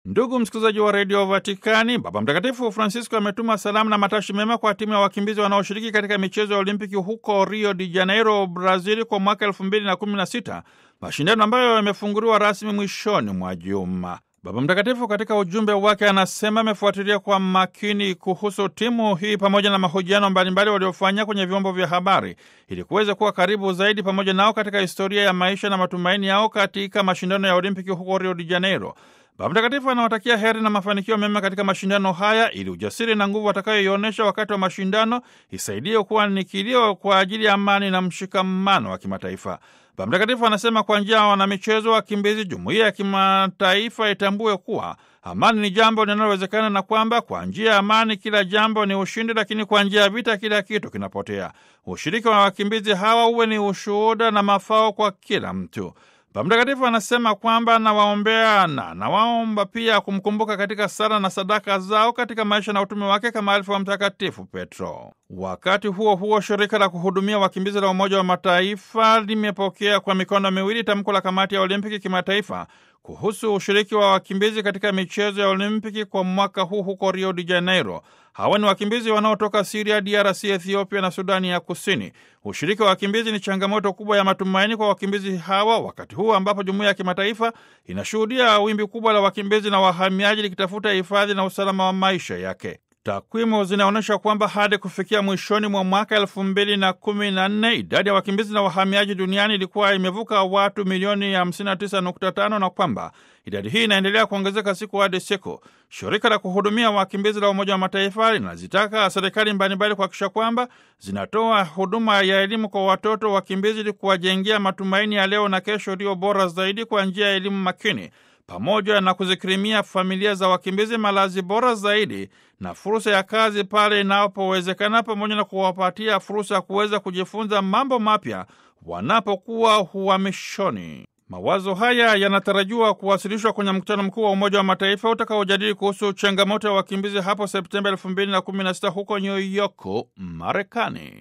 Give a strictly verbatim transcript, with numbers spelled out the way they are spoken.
Ndugu msikilizaji wa redio Vatikani, Baba Mtakatifu Francisco ametuma salamu na matashi mema kwa timu ya wakimbizi wanaoshiriki katika michezo ya Olimpiki huko Rio de Janeiro, Brazil kwa mwaka elfu mbili na kumi na sita, mashindano ambayo yamefunguliwa rasmi mwishoni mwa juma. Baba Mtakatifu katika ujumbe wake anasema amefuatilia kwa makini kuhusu timu hii pamoja na mahojiano mbalimbali waliofanya kwenye vyombo vya habari ili kuweza kuwa karibu zaidi pamoja nao katika historia ya maisha na matumaini yao katika mashindano ya Olimpiki huko Rio de Janeiro. Baba Mtakatifu anawatakia heri na mafanikio mema katika mashindano haya ili ujasiri na nguvu watakayoionyesha wakati wa mashindano isaidie kuwa ni kilio kwa ajili ya amani na mshikamano wa kimataifa. Baba Mtakatifu anasema kwa njia ya wanamichezo, wakimbizi, jumuiya ya kimataifa itambue kuwa amani ni jambo linalowezekana na kwamba kwa njia ya amani kila jambo ni ushindi, lakini kwa njia ya vita kila kitu kinapotea. Ushiriki wa wakimbizi hawa uwe ni ushuhuda na mafao kwa kila mtu. Baba Mtakatifu anasema kwamba nawaombea na nawaomba pia kumkumbuka katika sala na sadaka zao katika maisha na utume wake kama alifu wa Mtakatifu Petro. Wakati huo huo, shirika la kuhudumia wakimbizi la Umoja wa Mataifa limepokea kwa mikono miwili tamko la kamati ya Olimpiki kimataifa kuhusu ushiriki wa wakimbizi katika michezo ya Olimpiki kwa mwaka huu huko Rio de Janeiro. Hawa ni wakimbizi wanaotoka Syria, D R C, Ethiopia na Sudani ya Kusini. Ushiriki wa wakimbizi ni changamoto kubwa ya matumaini kwa wakimbizi hawa wakati huu ambapo jumuiya ya kimataifa inashuhudia wimbi kubwa la wakimbizi na wahamiaji likitafuta hifadhi na usalama wa maisha yake. Takwimu zinaonyesha kwamba hadi kufikia mwishoni mwa mwaka elfu mbili na kumi na nne idadi ya wakimbizi na wahamiaji duniani ilikuwa imevuka watu milioni hamsini na tisa nukta tano na kwamba idadi hii inaendelea kuongezeka siku hadi siku. Shirika la kuhudumia wakimbizi la Umoja wa Mataifa linazitaka serikali mbalimbali kuhakikisha kwamba zinatoa huduma ya elimu kwa watoto wakimbizi ili kuwajengea matumaini ya leo na kesho iliyo bora zaidi kwa njia ya elimu makini, pamoja na kuzikirimia familia za wakimbizi malazi bora zaidi na fursa ya kazi pale inapowezekana, pamoja na kuwapatia fursa ya kuweza kujifunza mambo mapya wanapokuwa uhamishoni. Mawazo haya yanatarajiwa kuwasilishwa kwenye mkutano mkuu wa Umoja wa Mataifa utakaojadili kuhusu changamoto ya wakimbizi hapo Septemba elfu mbili na kumi na sita huko New York, Marekani.